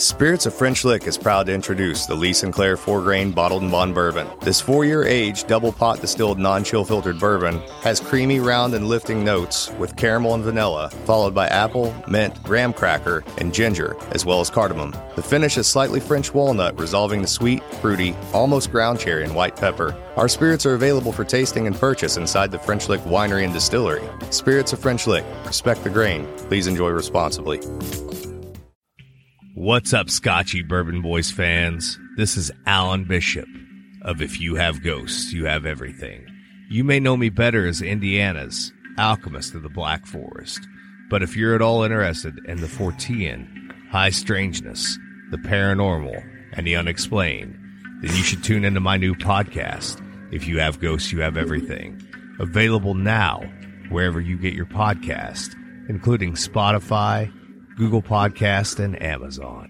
Spirits of French Lick is proud to introduce the Lee Sinclair 4-grain bottled and bond bourbon. This 4-year aged double pot distilled non-chill filtered bourbon has creamy, round, and lifting notes with caramel and vanilla, followed by apple, mint, graham cracker, and ginger, as well as cardamom. The finish is slightly French walnut, resolving the sweet, fruity, almost ground cherry and white pepper. Our spirits are available for tasting and purchase inside the French Lick Winery and Distillery. Spirits of French Lick. Respect the grain. Please enjoy responsibly. What's up, Scotchy Bourbon Boys fans? This is Alan Bishop of If You Have Ghosts, You Have Everything. You may know me better as Indiana's Alchemist of the Black Forest, but if you're at all interested in the Fortean, high strangeness, the paranormal, and the unexplained, then you should tune into my new podcast, If You Have Ghosts, You Have Everything. Available now wherever you get your podcast, including Spotify, Google Podcast, and Amazon.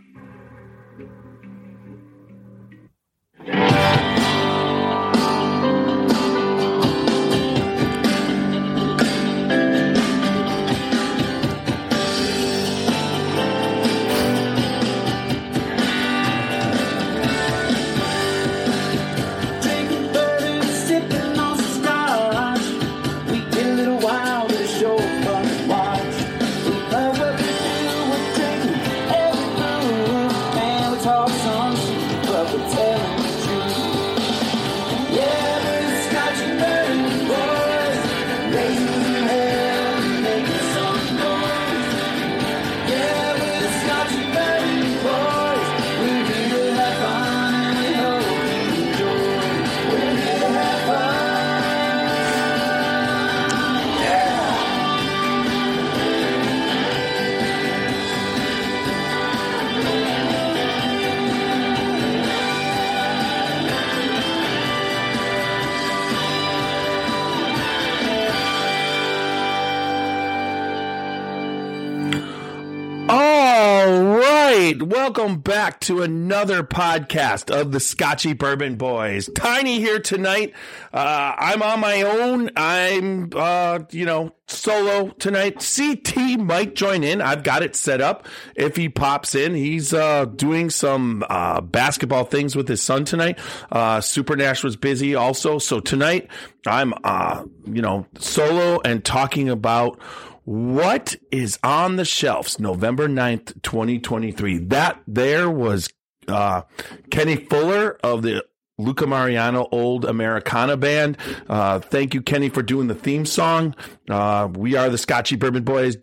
Welcome back to another podcast of the Scotchy Bourbon Boys. Tiny here tonight. I'm on my own. I'm, solo tonight. CT might join in. I've got it set up. If he pops in, he's doing some basketball things with his son tonight. Super Nash was busy also. So tonight I'm, solo and talking about what is on the shelves November 9th, 2023. That there was Kenny Fuller of the Luca Mariano Old Americana Band. Thank you, Kenny, for doing the theme song. We are the Scotchy Bourbon Boys,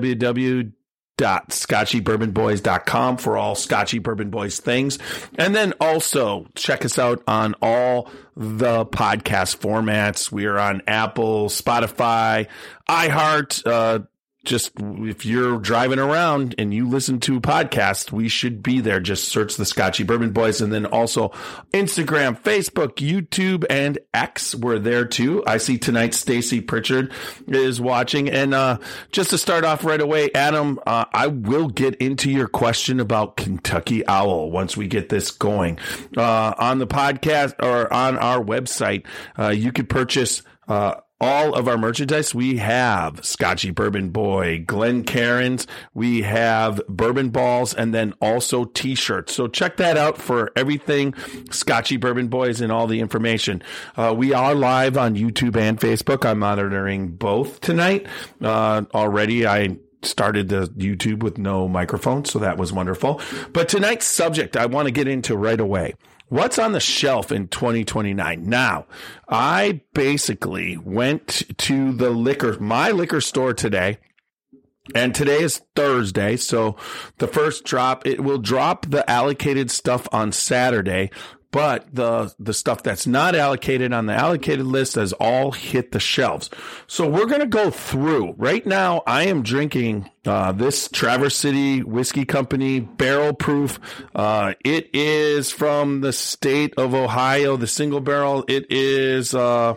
www.scotchybourbonboys.com for all Scotchy Bourbon Boys things. And then also check us out on all the podcast formats. We are on Apple, Spotify, iHeart. Just if you're driving around and you listen to podcasts, we should be there. Just search the Scotchy Bourbon Boys. And then also Instagram, Facebook, YouTube, and X. We're there too. I see tonight Stacy Pritchard is watching. And just to start off right away, Adam, I will get into your question about Kentucky Owl once we get this going. On the podcast or on our website, you could purchase all of our merchandise. We have Scotchy Bourbon Boy, Glen Cairns, we have Bourbon Balls, and then also t-shirts. So check that out for everything Scotchy Bourbon Boys and all the information. We are live on YouTube and Facebook. I'm monitoring both tonight. Already I started the YouTube with no microphone, so that was wonderful. But tonight's subject I want to get into right away. What's on the shelf in 2029? Now, I basically went to my liquor store today, and today is Thursday, so the first drop, it will drop the allocated stuff on Saturday, but the stuff that's not allocated on the allocated list has all hit the shelves. So we're going to go through. Right now, I am drinking this Traverse City Whiskey Company Barrel Proof. It is from the state of Ohio, the single barrel. It is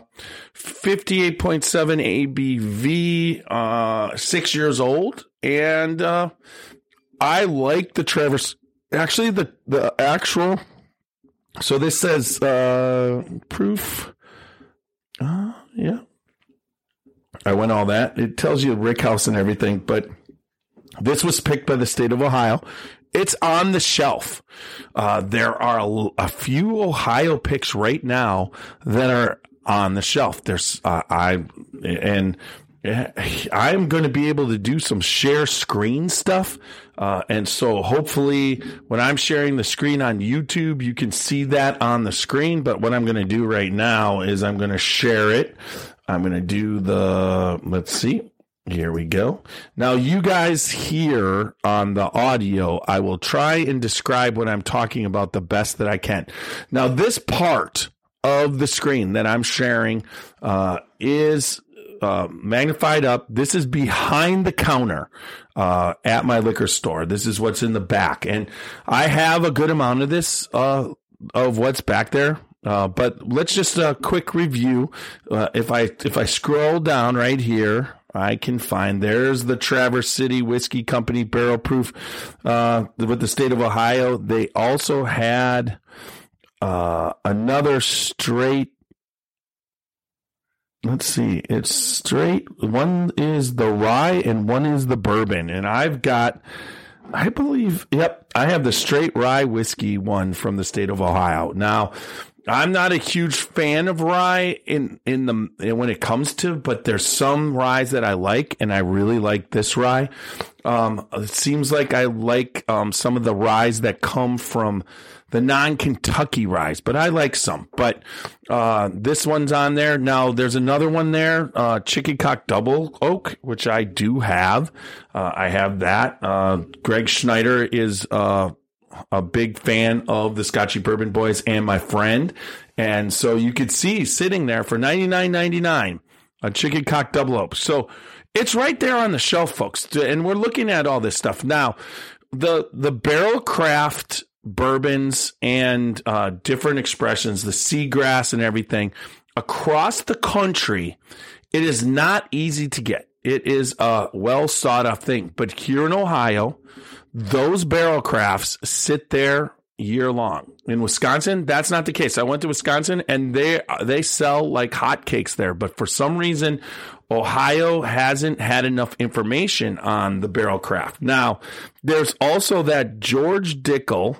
58.7 ABV, 6 years old. And I like the Traverse. Actually, the actual... So this says proof. Yeah. I went all that. It tells you Rick House and everything, but this was picked by the state of Ohio. it's on the shelf. There are a few Ohio picks right now that are on the shelf. I'm going to be able to do some share screen stuff. And so hopefully when I'm sharing the screen on YouTube, you can see that on the screen. But what I'm going to do right now is I'm going to share it. I'm going to do let's see. Here we go. Now, you guys hear on the audio, I will try and describe what I'm talking about the best that I can. Now, this part of the screen that I'm sharing is magnified up. This is behind the counter at my liquor store. This is what's in the back. And I have a good amount of this, of what's back there. But let's just a quick review. If I scroll down right here, I can find there's the Traverse City Whiskey Company Barrel Proof with the state of Ohio. They also had another straight. Let's see. It's straight. One is the rye and one is the bourbon. And I've got, I believe, yep, I have the straight rye whiskey one from the state of Ohio. Now, I'm not a huge fan of rye when it comes to, but there's some ryes that I like, and I really like this rye. It seems like I like some of the ryes that come from the non-Kentucky ryes, but I like some. But this one's on there. Now, there's another one there, Chicken Cock Double Oak, which I do have. I have that. Greg Schneider is a big fan of the Scotchy Bourbon Boys and my friend. And so you could see sitting there for $99.99, a Chicken Cock Double Oak. So it's right there on the shelf, folks. And we're looking at all this stuff. Now, the barrel craft bourbons and different expressions, the seagrass and everything across the country, it is not easy to get. It is a well sought after thing. But here in Ohio, those barrel crafts sit there year long. In Wisconsin, that's not the case. I went to Wisconsin and they sell like hotcakes there. But for some reason, Ohio hasn't had enough information on the barrel craft. Now, there's also that George Dickel,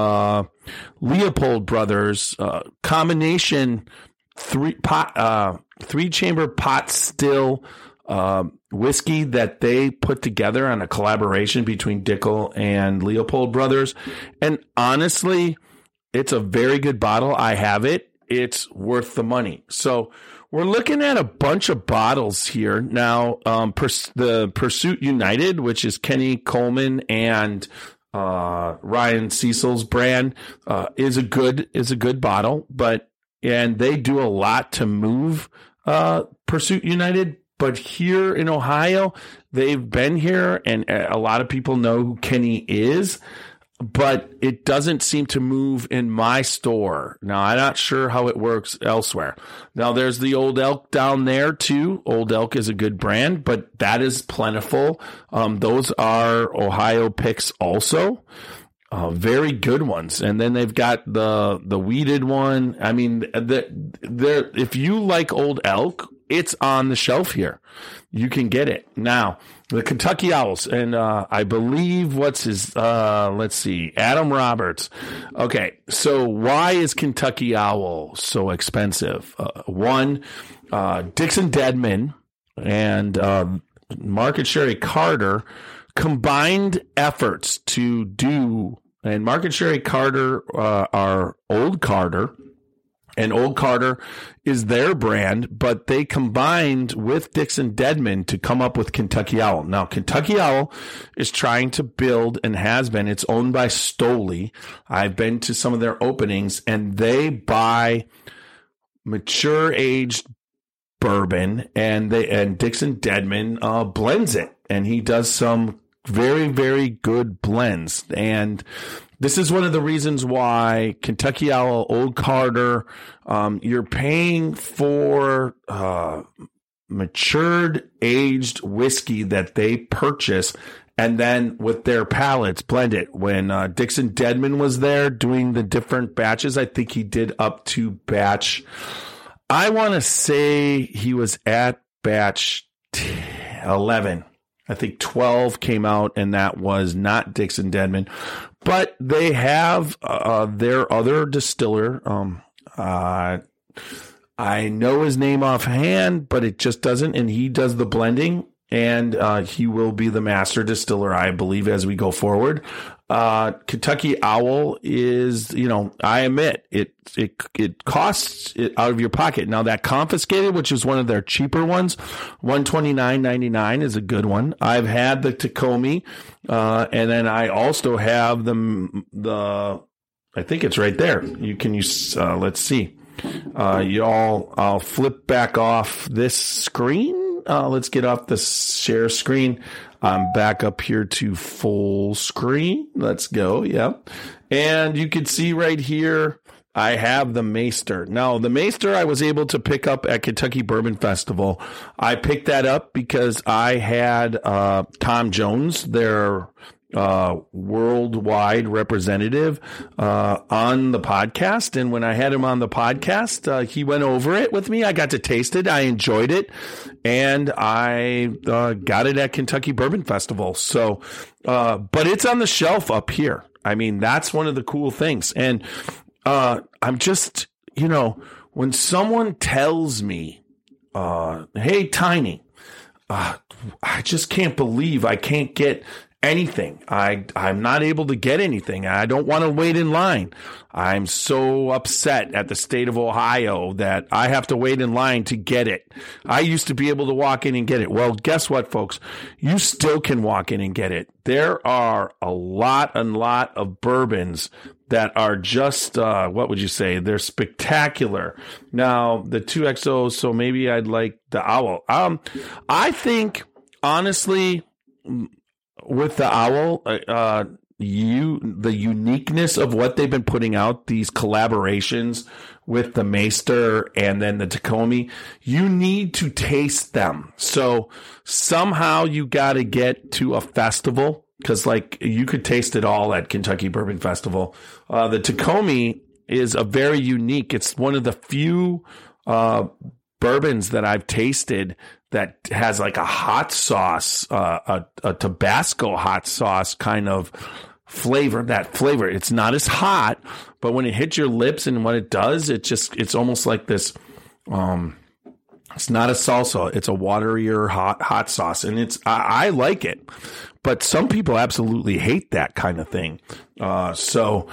Leopold Brothers combination three chamber pot still whiskey that they put together on a collaboration between Dickel and Leopold Brothers. And honestly, it's a very good bottle. I have it. It's worth the money. So we're looking at a bunch of bottles here. Now, the Pursuit United, which is Kenny Coleman and Ryan Cecil's brand, is a good bottle, and they do a lot to move Pursuit United. But here in Ohio, they've been here, and a lot of people know who Kenny is, but it doesn't seem to move in my store. Now, I'm not sure how it works elsewhere. Now, there's the Old Elk down there, too. Old Elk is a good brand, but that is plentiful. Those are Ohio picks also. Very good ones. And then they've got the weeded one. I mean, if you like Old Elk, it's on the shelf here. You can get it. Now, the Kentucky Owls, and I believe what's his, let's see, Adam Roberts. Okay, so why is Kentucky Owl so expensive? One, Dixon Dedman and Market Sherry Carter combined efforts to do, and Market Sherry Carter are Old Carter, and Old Carter is their brand, but they combined with Dixon Dedman to come up with Kentucky Owl. Now, Kentucky Owl is trying to build, and has been, it's owned by Stoli. I've been to some of their openings, and they buy mature aged bourbon, and Dixon Dedman blends it, and he does some very, very good blends. And this is one of the reasons why Kentucky Owl, Old Carter, you're paying for matured, aged whiskey that they purchase, and then with their palates blend it. When Dixon Dedman was there doing the different batches, I think he did up to batch, I want to say he was at batch 11. I think 12 came out, and that was not Dixon Denman. But they have their other distiller. I know his name offhand, but it just doesn't. And he does the blending, and he will be the master distiller, I believe, as we go forward. Kentucky Owl is, I admit it costs it out of your pocket. Now that Confiscated, which is one of their cheaper ones, $129.99 is a good one. I've had the Tacoma, and then I also have the I think it's right there. You can use, let's see. I'll flip back off this screen. Let's get off the share screen. I'm back up here to full screen. Let's go. Yep. And you can see right here, I have the Maester. Now, the Maester I was able to pick up at Kentucky Bourbon Festival. I picked that up because I had Tom Jones, their worldwide representative, on the podcast. And when I had him on the podcast, he went over it with me. I got to taste it. I enjoyed it. And I got it at Kentucky Bourbon Festival. So, but it's on the shelf up here. I mean, that's one of the cool things. And I'm just, when someone tells me, hey, Tiny, I just can't believe I can't get anything. I'm not able to get anything. I don't want to wait in line. I'm so upset at the state of Ohio that I have to wait in line to get it. I used to be able to walk in and get it. Well, guess what, folks? You still can walk in and get it. There are a lot of bourbons that are just, what would you say? They're spectacular. Now, the 2XO, so maybe I'd like the Owl. I think, honestly, with the Owl, the uniqueness of what they've been putting out, these collaborations with the Maester and then the Tacoma, you need to taste them. So somehow you got to get to a festival, because you could taste it all at Kentucky Bourbon Festival. The Tacoma is a very unique. It's one of the few bourbons that I've tasted that has like a hot sauce, a Tabasco hot sauce kind of flavor. That flavor, it's not as hot, but when it hits your lips and what it does, it's almost like this. It's not a salsa; it's a waterier hot sauce, and I like it. But some people absolutely hate that kind of thing. So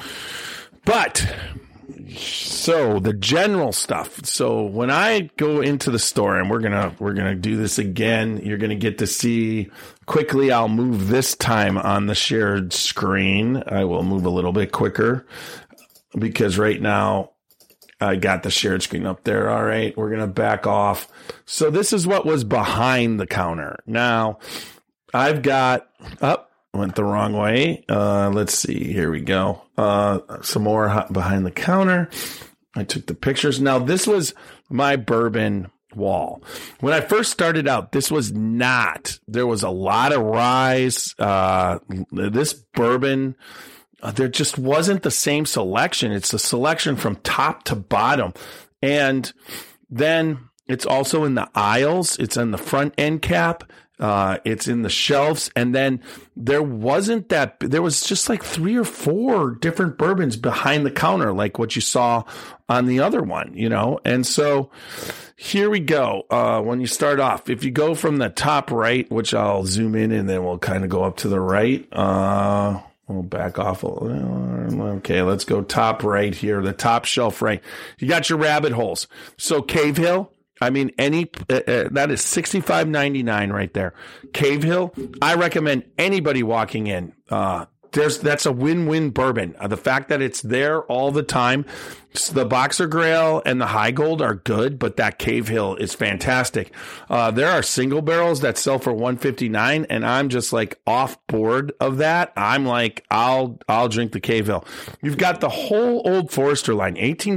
the general stuff. So when I go into the store, and we're gonna do this again, you're gonna get to see quickly. I'll move this time on the shared screen. I will move a little bit quicker because right now I got the shared screen up there. All right, we're gonna back off. So this is what was behind the counter. Now I've got went the wrong way. Let's see. Here we go. Some more behind the counter. I took the pictures. Now, this was my bourbon wall. When I first started out, this was not. There was a lot of rye. This bourbon, there just wasn't the same selection. It's a selection from top to bottom. And then it's also in the aisles. It's on the front end cap. It's in the shelves, and then there was just like 3 or 4 different bourbons behind the counter, like what you saw on the other one, and so here we go. When you start off, if you go from the top right, which I'll zoom in and then we'll kind of go up to the right, we'll back off. Okay, let's go top right here, the top shelf right. You got your rabbit holes. So Cave Hill, I mean, that is $65.99 right there. Cave Hill, I recommend anybody walking in. That's a win-win bourbon. The fact that it's there all the time. The Boxer Grail and the High Gold are good, but that Cave Hill is fantastic. There are single barrels that sell for $159, and I'm just like off board of that. I'm like, I'll drink the Cave Hill. You've got the whole Old Forester line,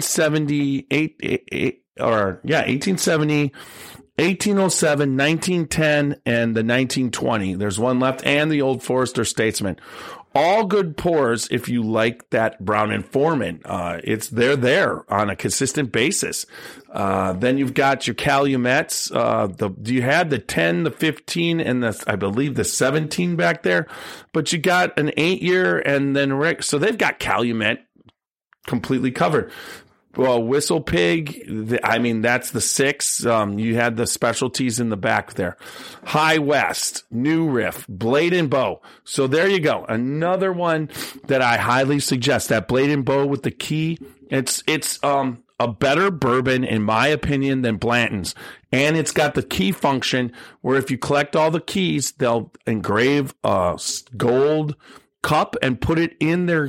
1870, 1807, 1910, and the 1920. There's one left, and the Old Forester Statesman. all good pours if you like that Brown and Foreman. They're there on a consistent basis. Then you've got your Calumets. You had the 10, the 15, and I believe the 17 back there, but you got an 8-year and then Rick. So they've got Calumet completely covered. Well, Whistle Pig, that's the 6. You had the specialties in the back there. High West, New Riff, Blade and Bow. So there you go. Another one that I highly suggest, that Blade and Bow with the key. It's a better bourbon, in my opinion, than Blanton's. And it's got the key function where if you collect all the keys, they'll engrave a gold cup and put it in their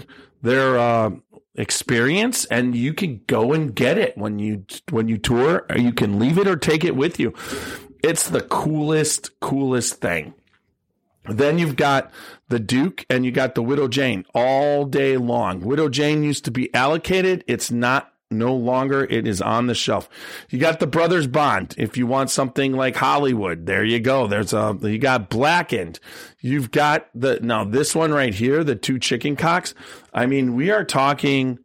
experience, and you can go and get it when you tour, or you can leave it or take it with you. It's the coolest thing. Then you've got the Duke and you got the Widow Jane all day long. Widow Jane used to be allocated. It's no longer. It is on the shelf. You got the Brothers Bond. If you want something like Hollywood, there you go. You got Blackened. You've got this one right here, the 2 Chicken Cocks. We are talking,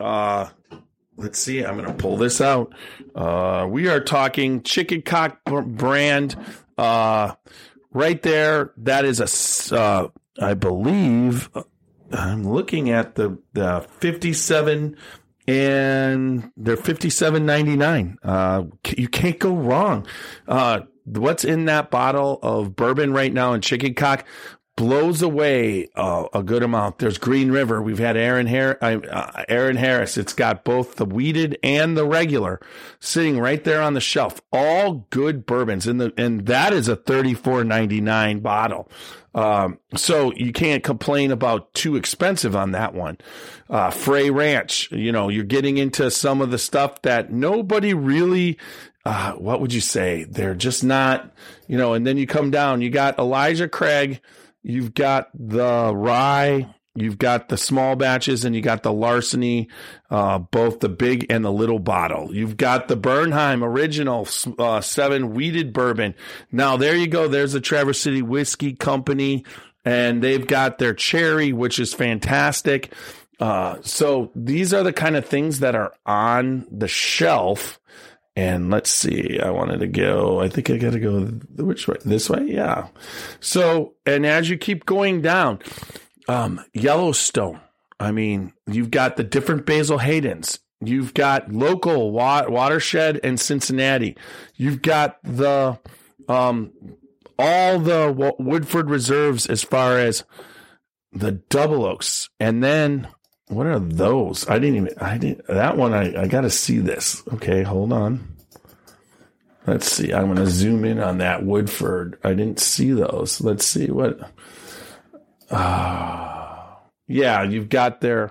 let's see, I'm going to pull this out. We are talking Chicken Cock brand, right there. That is I believe, I'm looking at the 57, and they're $57.99. You can't go wrong. What's in that bottle of bourbon right now in Chicken Cock blows away a good amount. There's Green River. We've had Aaron Harris. It's got both the weeded and the regular sitting right there on the shelf. All good bourbons, and that is a $34.99 bottle. So you can't complain about too expensive on that one. Frey Ranch, you're getting into some of the stuff that nobody really, what would you say? They're just not, and then you come down, you got Elijah Craig, you've got the rye, you've got the small batches, and you got the Larceny, both the big and the little bottle. You've got the Bernheim original 7 weeded bourbon. Now, there you go. There's the Traverse City Whiskey Company, and they've got their cherry, which is fantastic. So these are the kind of things that are on the shelf. And let's see, I think I got to go which way? This way? Yeah. So, and as you keep going down, Yellowstone. You've got the different Basil Haydens. You've got local Watershed and Cincinnati. You've got the all the Woodford Reserves as far as the Double Oaks. And then what are those? That one, I got to see this. Okay, hold on. Let's see. I'm going to zoom in on that Woodford. I didn't see those. Let's see what. Yeah, you've got their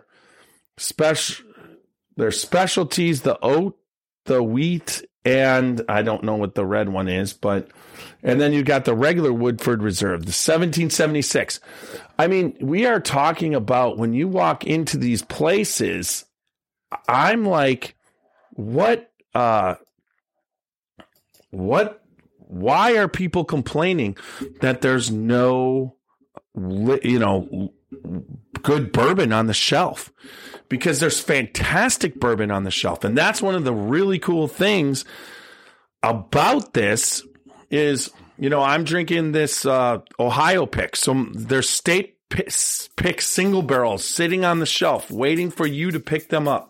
specialties, the oat, the wheat, and I don't know what the red one is, and then you've got the regular Woodford Reserve, the 1776. We are talking about when you walk into these places, I'm like, why are people complaining that there's no, good bourbon on the shelf? Because there's fantastic bourbon on the shelf. And that's one of the really cool things about this is, I'm drinking this Ohio pick. So there's state pick single barrels sitting on the shelf waiting for you to pick them up.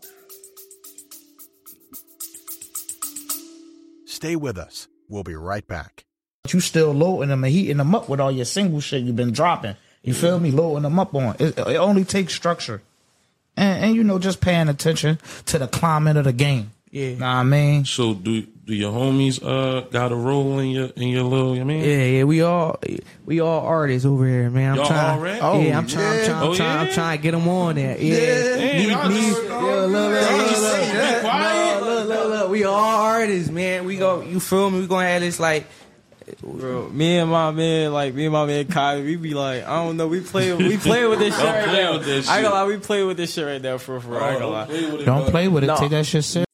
Stay with us. We'll be right back. You still loading them and heating them up with all your single shit you've been dropping. You feel me? Loading them up on. It only takes structure. And just paying attention to the climate of the game. Yeah. Know what I mean? So do your homies got a role in your little, Yeah, we all artists over here, man. I'm trying to get them on there. Yeah. Look, we all artists, man. You feel me? We gonna have this like, bro, me and my man Kai, we be like, I don't know, we play with this shit right now. I ain't gonna lie, we play with this shit right now for I ain't gonna lie. Don't play with it. No. Take that shit serious.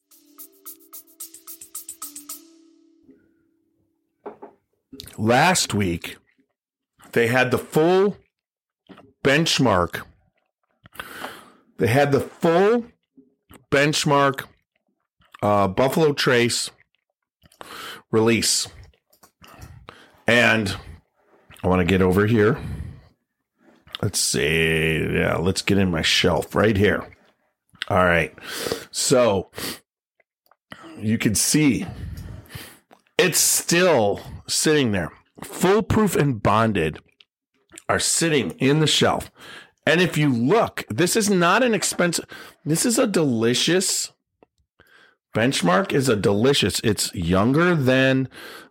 Last week, they had the full Benchmark. They had the full Benchmark Buffalo Trace release. And I want to get over here. Let's see. Yeah, let's get in my shelf right here. All right. So you can see it's still sitting there. Foolproof and Bonded are sitting in the shelf. And if you look, this is not an expensive, this is a delicious, Benchmark is a delicious, it's younger than,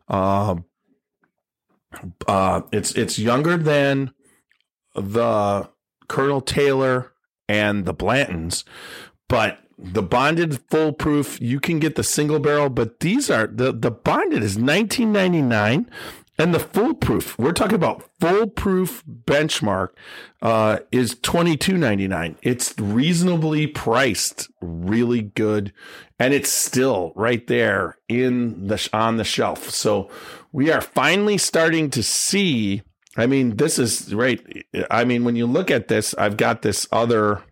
it's younger than the Colonel Taylor and the Blantons, but the Bonded Foolproof, you can get the single barrel, but these are, the Bonded is $19.99. And the Foolproof, we're talking about Foolproof Benchmark, is $22.99. It's reasonably priced, really good, and it's still right there on the shelf. So we are finally starting to see. I mean, this is right. I mean, when you look at this, I've got this other.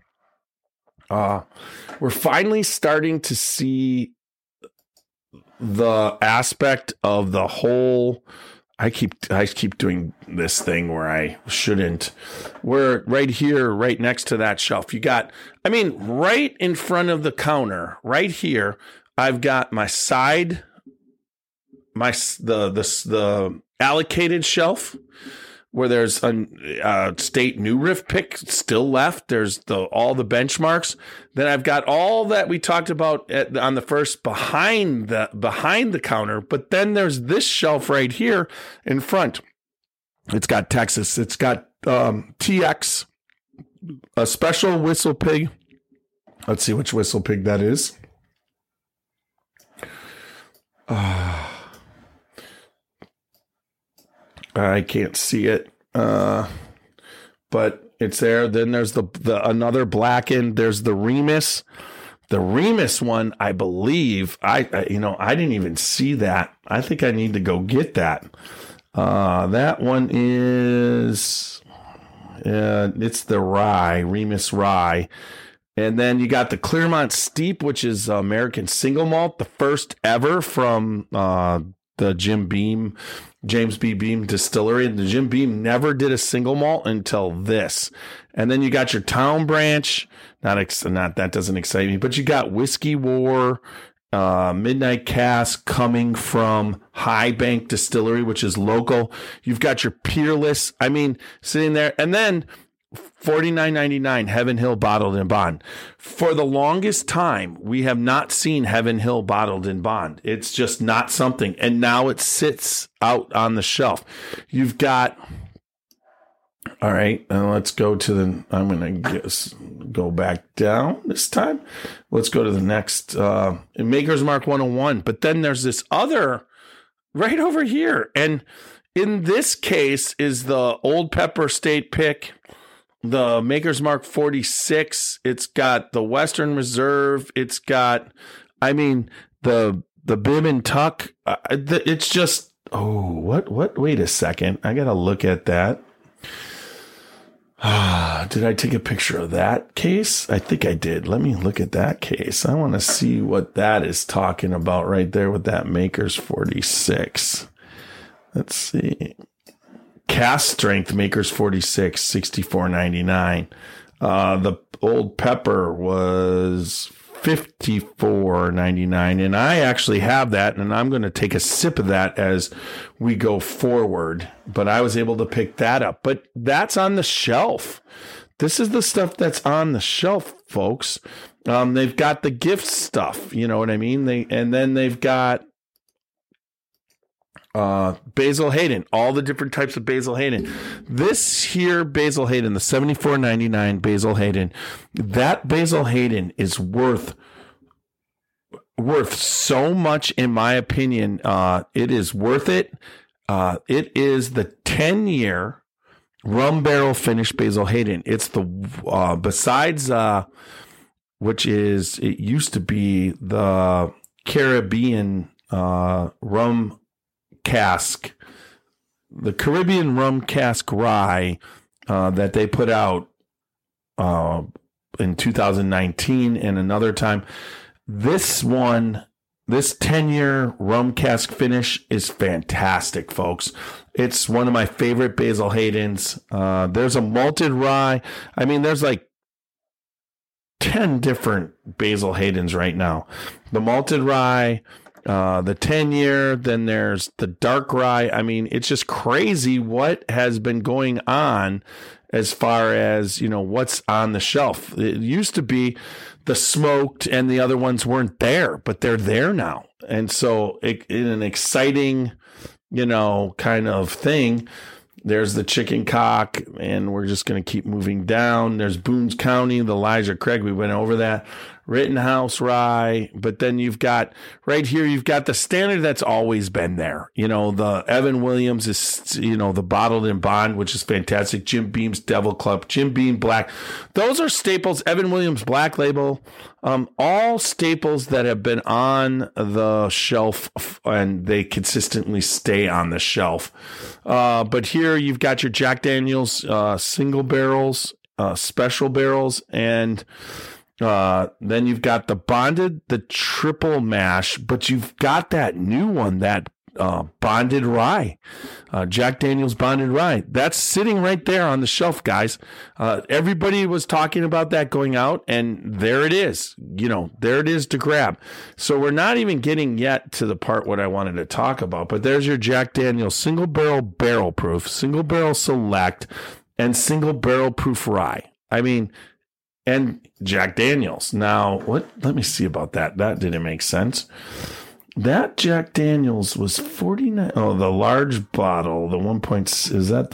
We're finally starting to see the aspect of the whole. I keep doing this thing where I shouldn't. We're right here, right next to that shelf. You got, I mean, right in front of the counter, right here, I've got my side, the allocated shelf where there's a State New Riff pick still left. There's all the benchmarks. Then I've got all that we talked about on the first behind the counter. But then there's this shelf right here in front. It's got Texas. It's got TX, a special Whistle Pig. Let's see which Whistle Pig that is. I can't see it, but it's there. Then there's the another blackened. There's the Remus. The Remus one, I believe. I didn't even see that. I think I need to go get that. That one is it's the rye, Remus rye. And then you got the Clearmont Steep, which is American single malt, the first ever from the James B. Beam Distillery. And the Jim Beam never did a single malt until this. And then you got your Town Branch. Not that doesn't excite me, but you got Whiskey War, Midnight Cask coming from High Bank Distillery, which is local. You've got your Peerless. I mean, sitting there, and then $49.99 Heaven Hill Bottled in Bond. For the longest time, we have not seen Heaven Hill Bottled in Bond. It's just not something. And now it sits out on the shelf. You've got, all right, let's go to I'm going to go back down this time. Let's go to the next, Maker's Mark 101. But then there's this other right over here. And in this case is the Old Pepper State pick, the Maker's Mark 46. It's got the Western Reserve. It's got, I mean, the Bib and Tuck. It's just, what? Wait a second. I got to look at that. Did I take a picture of that case? I think I did. Let me look at that case. I want to see what that is talking about right there with that Maker's 46. Let's see. Cast strength Maker's 46, $64.99. The Old Pepper was $54.99, and I actually have that, and I'm going to take a sip of that as we go forward. But I was able to pick that up. But that's on the shelf. This is the stuff that's on the shelf, folks. They've got the gift stuff, you know what I mean? And then they've got Basil Hayden, all the different types of Basil Hayden. This here Basil Hayden, the $74.99 Basil Hayden, that Basil Hayden is worth so much, in my opinion. It is worth it. It is the 10-year rum barrel finished Basil Hayden. It's the besides which is, it used to be the Caribbean rum cask, the Caribbean rum cask rye. that they put out in 2019 and another time. This 10-year rum cask finish is fantastic, folks. It's one of my favorite Basil Hayden's. There's a malted rye. I mean, there's like 10 different Basil Hayden's right now. The malted rye, the 10-year, then there's the dark rye. I mean, it's just crazy what has been going on as far as, what's on the shelf. It used to be the smoked and the other ones weren't there, but they're there now. And so in an exciting, kind of thing, there's the chicken cock, and we're just going to keep moving down. There's Boones County, the Elijah Craig. We went over that. Rittenhouse rye. But then you've got right here, you've got the standard that's always been there. The Evan Williams is, the bottled in bond, which is fantastic. Jim Beam's Devil Club, Jim Beam Black. Those are staples. Evan Williams Black Label. All staples that have been on the shelf and they consistently stay on the shelf. But here you've got your Jack Daniel's single barrels, special barrels, and then you've got the bonded, the triple mash, but you've got that new one, that bonded rye, Jack Daniel's bonded rye. That's sitting right there on the shelf, guys. Everybody was talking about that going out, and there it is. There it is to grab. So we're not even getting yet to the part what I wanted to talk about, but there's your Jack Daniel's single barrel proof, single barrel select, and single barrel proof rye. I mean, and Jack Daniel's. Now, let me see about that. That didn't make sense. That Jack Daniel's was 49. Oh, the large bottle, the 1. Is that the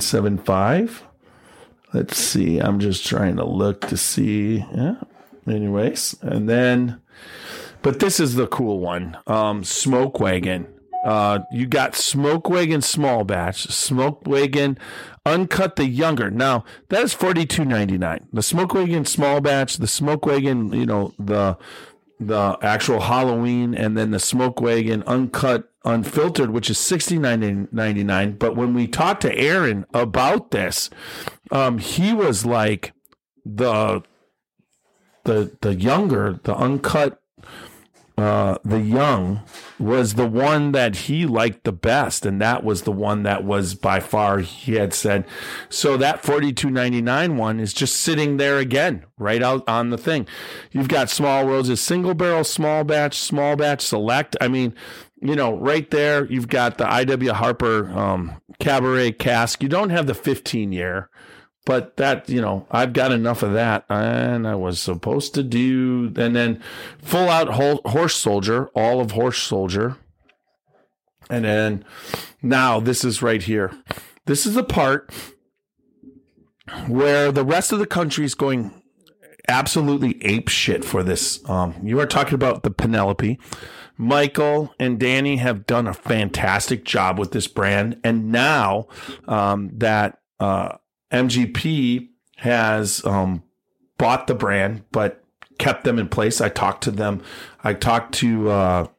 1.75? Let's see. I'm just trying to look to see. Yeah. Anyways, and then, but this is the cool one. Smoke Wagon. You got Smoke Wagon small batch, Smoke Wagon uncut, the younger. Now that is $42.99. The Smoke Wagon small batch, the Smoke Wagon, the actual Halloween, and then the Smoke Wagon uncut, unfiltered, which is $69.99. But when we talked to Aaron about this, he was like the younger, the uncut. The young was the one that he liked the best, and that was the one that was by far, he had said. So that $42.99 one is just sitting there again, right out on the thing. You've got Small Roses, single barrel, small batch, select. I mean, right there, you've got the IW Harper Cabaret cask. You don't have the 15-year. But that, I've got enough of that, and I was supposed to do, and then full out Horse Soldier, all of Horse Soldier. And then now this is right here. This is the part where the rest of the country is going absolutely ape shit for this. You are talking about the Penelope. Michael and Danny have done a fantastic job with this brand. And now that MGP has bought the brand, but kept them in place. I talked to them. I talked to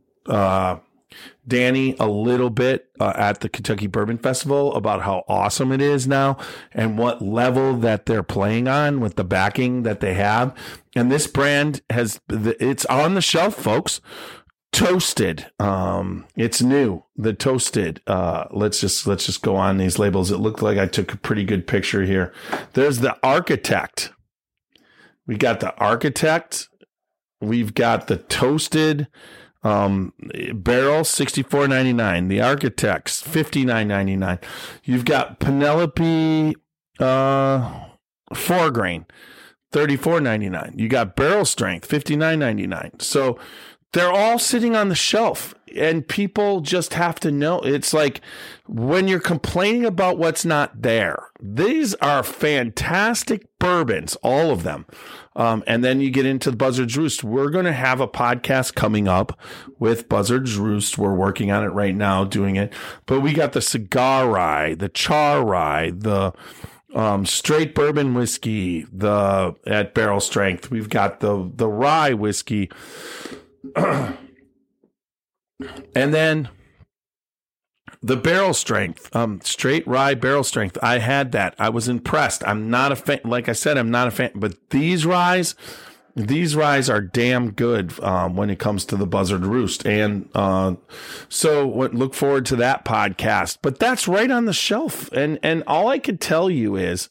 Danny a little bit at the Kentucky Bourbon Festival about how awesome it is now and what level that they're playing on with the backing that they have. And this brand it's on the shelf, folks. Toasted. It's new. The Toasted. Let's just go on these labels. It looked like I took a pretty good picture here. There's the Architect. We got the Architect. We've got the Toasted barrel, $64.99. The Architects, $59.99. You've got Penelope 4-grain, $34.99. You got Barrel Strength, $59.99. So they're all sitting on the shelf, and people just have to know. It's like when you're complaining about what's not there, these are fantastic bourbons, all of them. And then you get into the Buzzard's Roost. We're going to have a podcast coming up with Buzzard's Roost. We're working on it right now, doing it. But we got the Cigar Rye, the Char Rye, the straight bourbon whiskey, at Barrel Strength. We've got the rye whiskey. And then The barrel strength, straight rye barrel strength. I had that. I was impressed. I'm not a fan. Like I said, I'm not a fan. But these ryes are damn good when it comes to the Buzzard Roost. And so look forward to that podcast. But that's right on the shelf. And all I could tell you is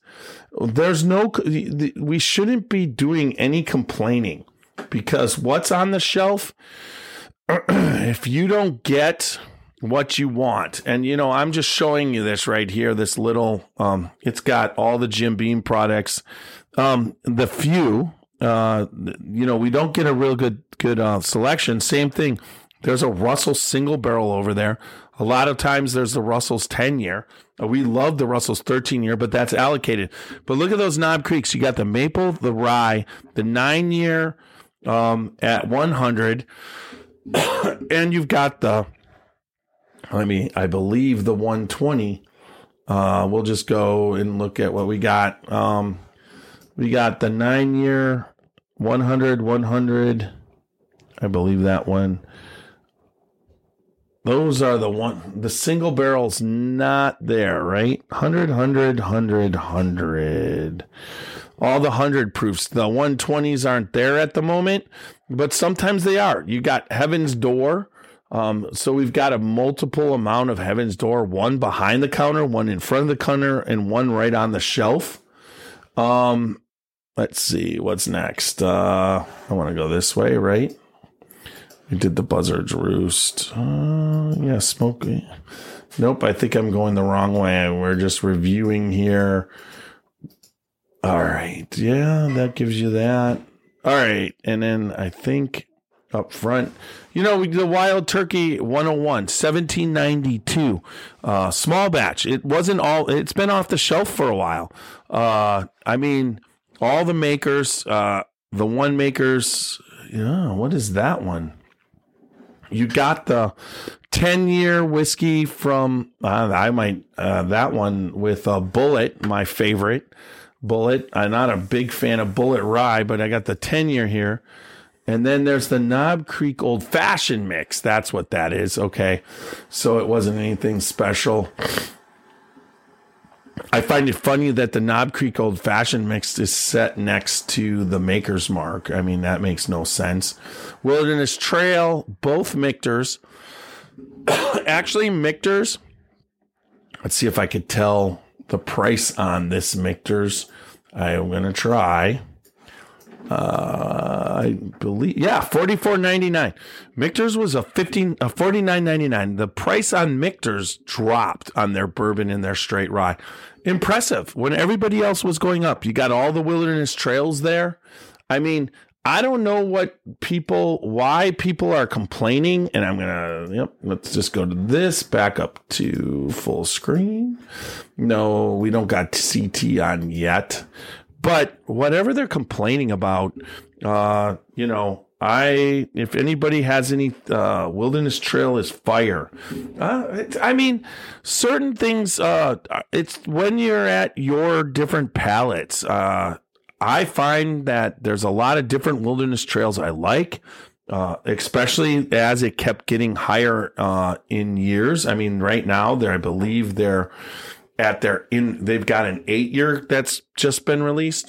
we shouldn't be doing any complaining, because what's on the shelf, if you don't get what you want, and I'm just showing you this right here, this little it's got all the Jim Beam products, the few we don't get a real good selection. Same thing, there's a Russell single barrel over there. A lot of times there's the Russell's 10-year. We love the Russell's 13-year, but that's allocated. But look at those Knob Creeks. You got the maple, the rye, the 9-year at 100, and you've got I believe the 120. We'll just go and look at what we got. We got the 9-year 100. I believe that one. Those are the single barrels not there, right? 100. All the 100 proofs. The 120s aren't there at the moment, but sometimes they are. You got Heaven's Door. So we've got a multiple amount of Heaven's Door, one behind the counter, one in front of the counter, and one right on the shelf. Let's see what's next. I want to go this way, right? We did the Buzzard's Roost. Yeah, smoky. Nope, I think I'm going the wrong way. We're just reviewing here. All right. Yeah, that gives you that. All right. And then I think up front, the Wild Turkey 101, 1792, small batch. It's been off the shelf for a while. All the makers, the one makers, what is that one? You got the 10-year whiskey from, that one with Bullet, my favorite. Bullet. I'm not a big fan of Bullet Rye, but I got the 10-year here. And then there's the Knob Creek Old Fashioned mix. That's what that is. Okay. So it wasn't anything special. I find it funny that the Knob Creek Old Fashioned mix is set next to the Maker's Mark. That makes no sense. Wilderness Trail, both Michters. Actually, Michters. Let's see if I could tell the price on this Michters. I'm going to try. I believe, $44.99. Michter's was a $49.99. The price on Michter's dropped on their bourbon and their straight rye. Impressive. When everybody else was going up, you got all the Wilderness Trails there. I don't know why people are complaining, and let's just go to this, back up to full screen. No, we don't got CT on yet. But whatever they're complaining about, if anybody has any, Wilderness Trail is fire. Certain things, it's when you're at your different palates. I find that there's a lot of different Wilderness Trails I like, especially as it kept getting higher in years. Right now, I believe they're they've got an 8-year that's just been released.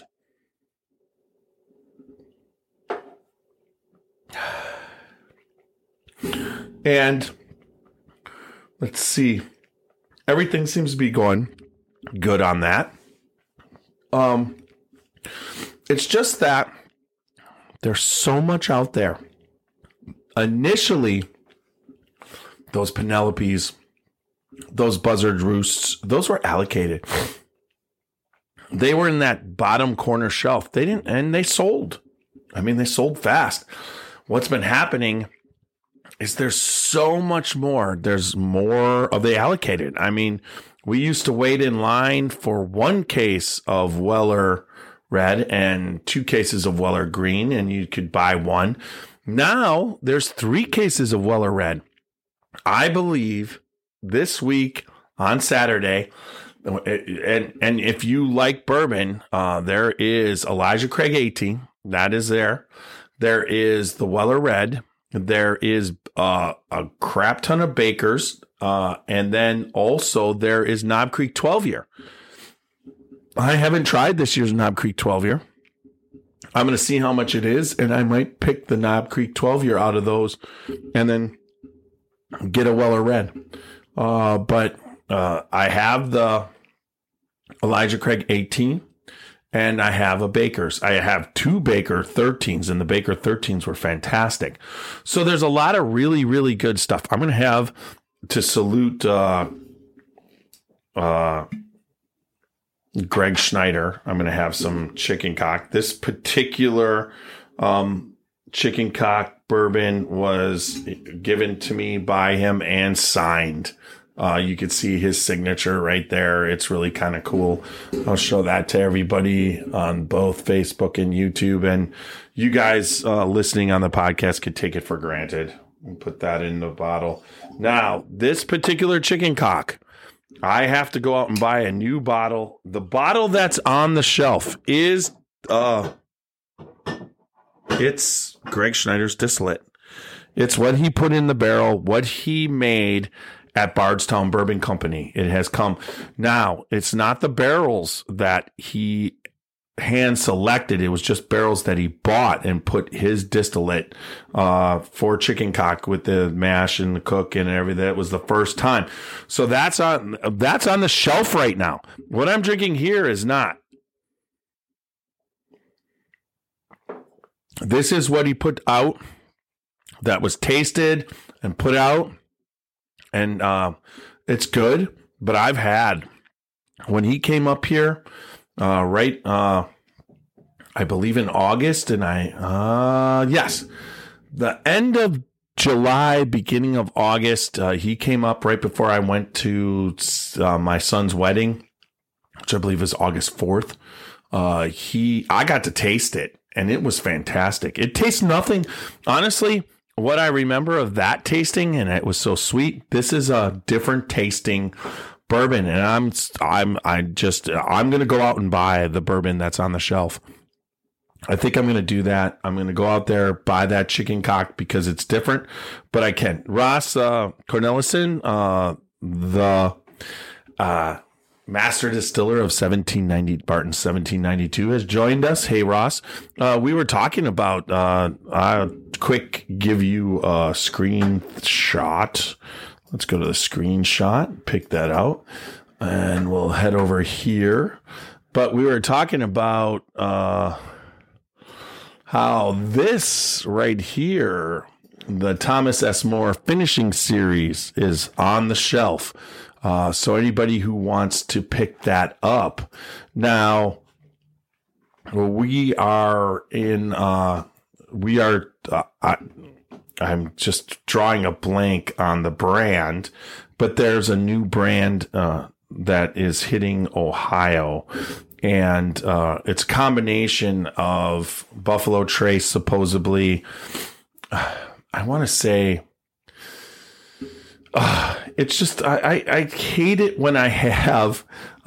And let's see. Everything seems to be going good on that. It's just that there's so much out there. Initially, those Penelopes, those Buzzard Roosts, those were allocated. They were in that bottom corner shelf. They sold. They sold fast. What's been happening is there's so much more. There's more of the allocated. We used to wait in line for 1 case of Weller Red and 2 cases of Weller Green, and you could buy one. Now there's 3 cases of Weller Red. I believe this week on Saturday, and if you like bourbon, there is Elijah Craig 18. That is there. There is the Weller Red. There is a crap ton of Bakers. And then also there is Knob Creek 12 year. I haven't tried this year's Knob Creek 12 year. I'm going to see how much it is, and I might pick the Knob Creek 12 year out of those and then get a Weller Red. But I have the Elijah Craig 18, and I have a Baker's. I have 2 Baker 13s, and the Baker 13s were fantastic. So there's a lot of really, really good stuff. I'm going to have to salute Greg Schneider. I'm going to have some chicken cock. This particular chicken cock bourbon was given to me by him and signed. You could see his signature right there. It's really kind of cool. I'll show that to everybody on both Facebook and YouTube. And you guys listening on the podcast could take it for granted and put that in the bottle. Now, this particular chicken cock, I have to go out and buy a new bottle. The bottle that's on the shelf is, it's Greg Schneider's distillate. It's what he put in the barrel, what he made at Bardstown Bourbon Company. It has come. Now, it's not the barrels that he hand selected. It was just barrels that he bought and put his distillate for chicken cock with the mash and the cook and everything. That was the first time. So that's on the shelf right now. What I'm drinking here is not. This is what he put out that was tasted and put out. And it's good, but I've had, when he came up here, I believe in August, and yes, the end of July, beginning of August, he came up right before I went to my son's wedding, which I believe is August 4th. I got to taste it, and it was fantastic. It tastes nothing, honestly. What I remember of that tasting, and it was so sweet. This is a different tasting bourbon, and I'm going to go out and buy the bourbon that's on the shelf. I think I'm going to do that. I'm going to go out there, buy that chicken cock because it's different, but I can. Ross Cornelissen, the master distiller of Barton 1792, has joined us. Hey, Ross. We were talking about, I'll quick give you a screenshot. Let's go to the screenshot, pick that out, and we'll head over here. But we were talking about how this right here, the Thomas S. More finishing series, is on the shelf. So anybody who wants to pick that up. Now, we are in, I'm just drawing a blank on the brand, but there's a new brand that is hitting Ohio. And it's a combination of Buffalo Trace, supposedly. I want to say, it's just, I hate it when I have,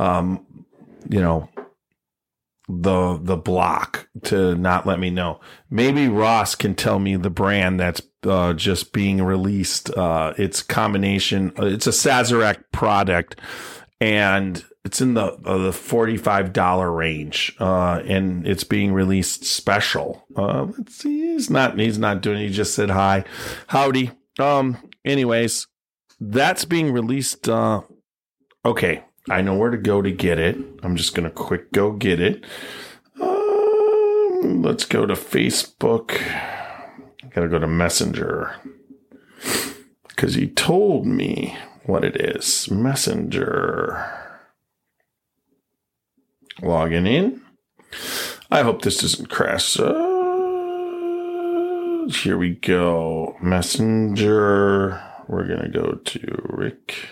the block to not let me know. Maybe Ross can tell me the brand that's just being released. It's combination. It's a Sazerac product, and it's in the $45 range, and it's being released special. Let's see. He's not doing it. He just said hi, howdy. Anyways, that's being released. Okay. I know where to go to get it. I'm just going to quick go get it. Let's go to Facebook. Got to go to Messenger because he told me what it is. Messenger. Logging in. I hope this doesn't crash. Here we go. Messenger. We're going to go to Rick.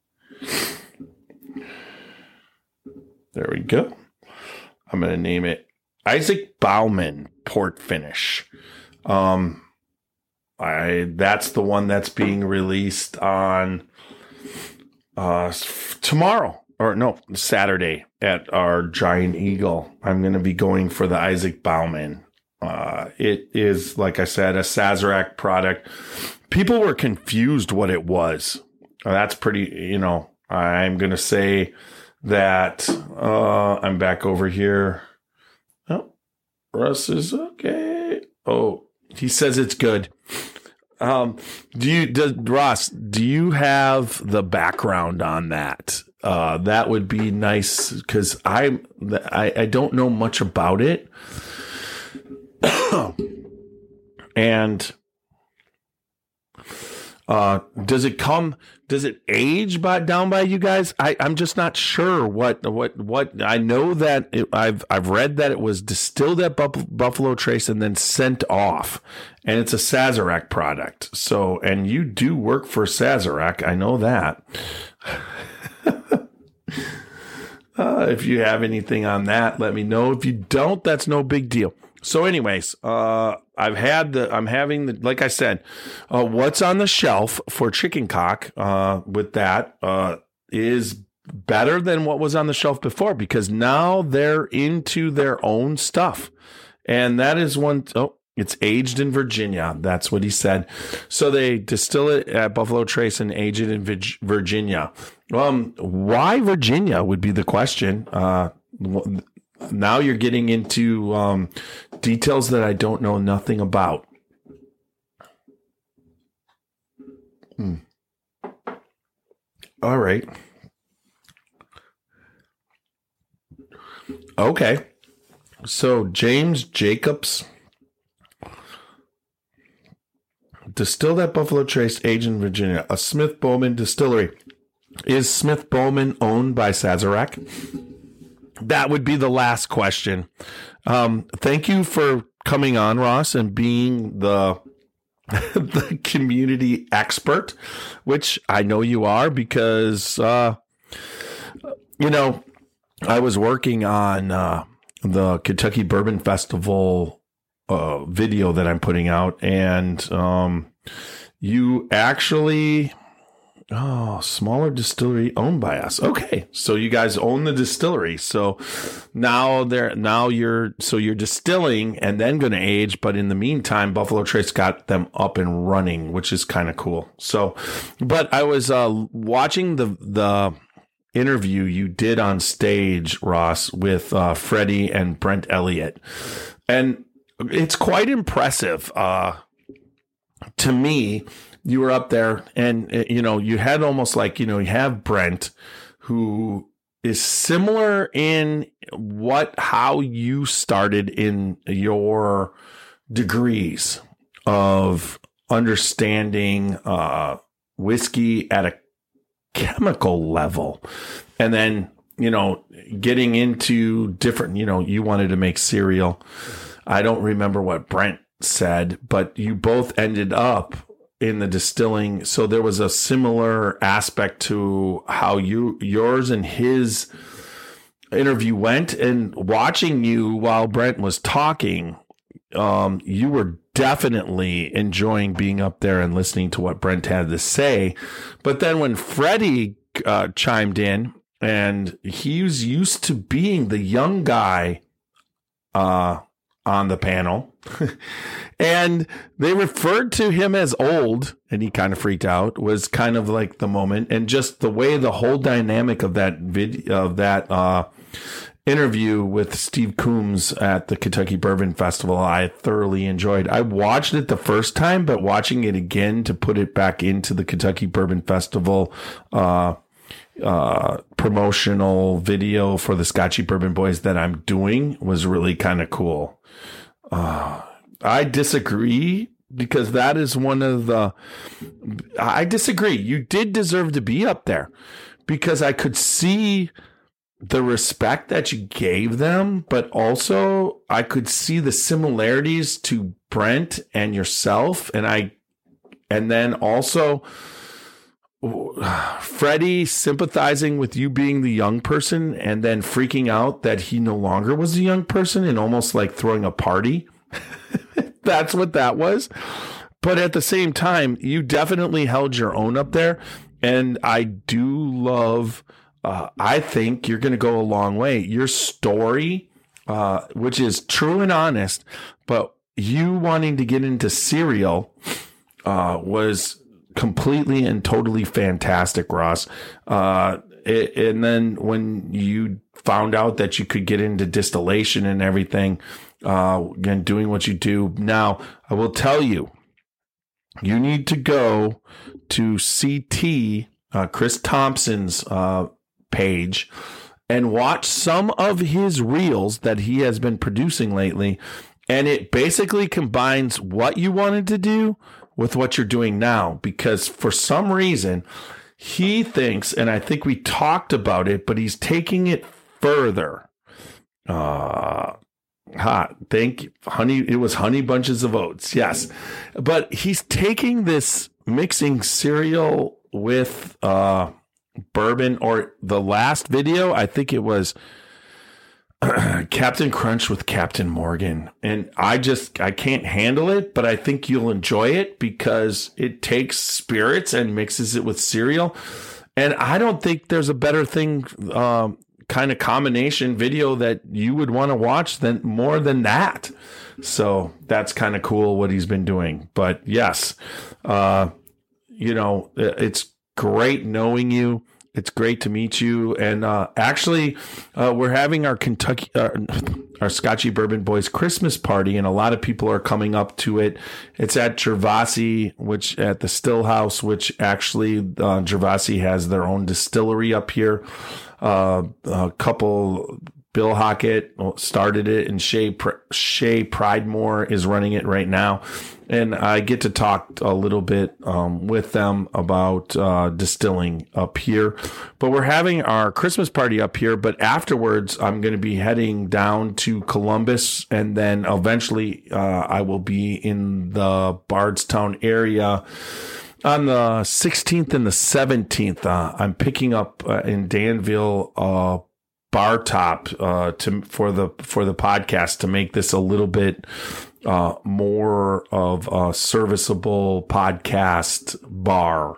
There we go. I'm going to name it Isaac Bauman Port Finish. That's the one that's being released on tomorrow, or no, Saturday at our Giant Eagle. I'm going to be going for the Isaac Bauman. It is, like I said, a Sazerac product. People were confused what it was. That's pretty, I'm going to say that I'm back over here. Oh, Russ is okay. Oh, he says it's good. Ross, do you have the background on that? That would be nice because I don't know much about it. And does it age down by you guys? I'm just not sure what I know that I've read that it was distilled at Buffalo Trace and then sent off, and it's a Sazerac product. So, and you do work for Sazerac. I know that. If you have anything on that, let me know. If you don't, that's no big deal. So anyways, like I said, what's on the shelf for Chicken Cock, with that, is better than what was on the shelf before, because now they're into their own stuff. And that is it's aged in Virginia. That's what he said. So they distill it at Buffalo Trace and age it in Virginia. Why Virginia would be the question. Now you're getting into details that I don't know nothing about. All right. Okay. So James Jacobs distilled at Buffalo Trace, aged in Virginia, a Smith Bowman distillery. Is Smith Bowman owned by Sazerac? That would be the last question. Thank you for coming on, Ross, and being the community expert, which I know you are because, I was working on the Kentucky Bourbon Festival video that I'm putting out, and you actually... Oh, smaller distillery owned by us. Okay, so you guys own the distillery. So now you're distilling and then going to age. But in the meantime, Buffalo Trace got them up and running, which is kind of cool. So, but I was watching the interview you did on stage, Ross, with Freddie and Brent Elliott, and it's quite impressive to me. You were up there and, you had almost like, you have Brent, who is similar in how you started in your degrees of understanding whiskey at a chemical level. And then, getting into different, you wanted to make cereal. I don't remember what Brent said, but you both ended up in the distilling. So there was a similar aspect to how yours and his interview went, and watching you while Brent was talking, you were definitely enjoying being up there and listening to what Brent had to say. But then when Freddie chimed in, and he was used to being the young guy on the panel, and they referred to him as old, and he kind of freaked out, was kind of like the moment, and just the way the whole dynamic of that interview with Steve Coombs at the Kentucky Bourbon Festival, I thoroughly enjoyed. I watched it the first time, but watching it again to put it back into the Kentucky Bourbon Festival promotional video for the Scotchy Bourbon Boys that I'm doing was really kind of cool. I disagree, because that is I disagree. You did deserve to be up there, because I could see the respect that you gave them, but also I could see the similarities to Brent and yourself. And then also Freddie sympathizing with you being the young person, and then freaking out that he no longer was a young person, and almost like throwing a party. That's what that was. But at the same time, you definitely held your own up there. And I do love, I think you're going to go a long way. Your story, which is true and honest, but you wanting to get into cereal was completely and totally fantastic, Ross. And then when you found out that you could get into distillation and everything, and doing what you do now, I will tell you, you need to go to CT, Chris Thompson's page, and watch some of his reels that he has been producing lately. And it basically combines what you wanted to do with what you're doing now, because for some reason he thinks, and I think we talked about it, but he's taking it further. Thank you, honey. It was Honey Bunches of Oats. Yes. But he's taking this, mixing cereal with bourbon, or the last video, I think it was Captain Crunch with Captain Morgan. And I can't handle it, but I think you'll enjoy it because it takes spirits and mixes it with cereal. And I don't think there's a better thing, kind of combination video that you would want to watch more than that. So that's kind of cool what he's been doing. But yes, it's great knowing you. It's great to meet you. And actually, we're having our our Scotchy Bourbon Boys Christmas party, and a lot of people are coming up to it. It's at Gervasi, which at the Still House, which actually Gervasi has their own distillery up here. A couple, Bill Hockett started it, and Shay Pridemore is running it right now. And I get to talk a little bit with them about distilling up here. But we're having our Christmas party up here. But afterwards, I'm going to be heading down to Columbus. And then eventually I will be in the Bardstown area on the 16th and the 17th. I'm picking up in Danville bar top for the podcast to make this a little bit more of a serviceable podcast bar.